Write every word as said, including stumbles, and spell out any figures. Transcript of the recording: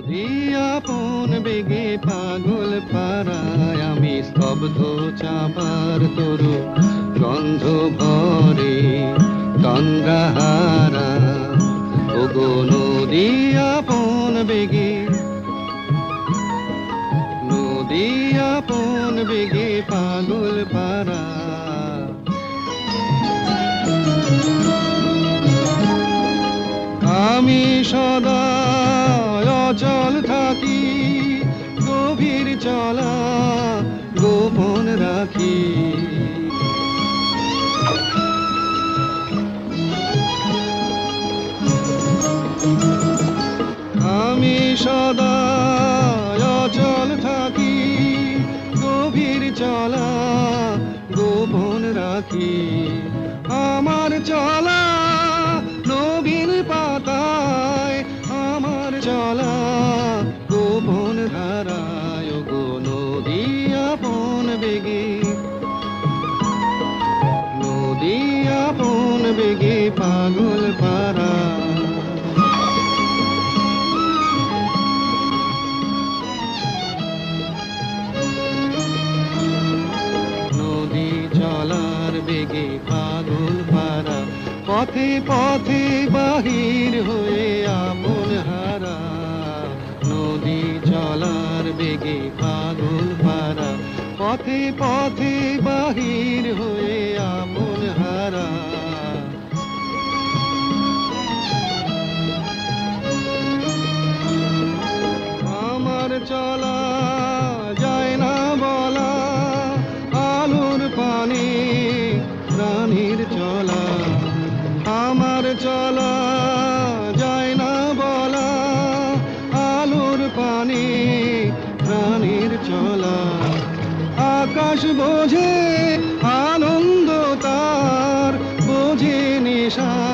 নদী আপন বেগে পাগল পাড়ায়, আমি স্তব্ধ চাপার তরু গন্ধ ভরে তন্দ্রাহারা। ওগো নদী আপন বেগে, নদী আপন বেগে পাগল পাড়া। আমি সদা অচল থাকি, গভীর চলা গোপন রাখি। আমি সদা অচল থাকি, গভীর চলা গোপন রাখি। আমার চলা নবীন পাতায়, আমার চলা গোপন ধারায়। গো নদী আপন বেগে, নদী আপন বেগে পাগল পাড়া। নদী চলার বেগে পাগল পাড়া, পথে পথে বাহির হয়ে আপন হারা। নদী চলার বেগে পাগল পাড়া, পথে পথে বাহির হয়ে আপন হারা। আমার চলা যায় না বলা, আলোর পানে প্রাণীর চলা। আমার চলা যায় না বলা, আলোর পানে প্রাণীর চলা। আকাশ বোঝে আনন্দ তার, বোঝে নেশা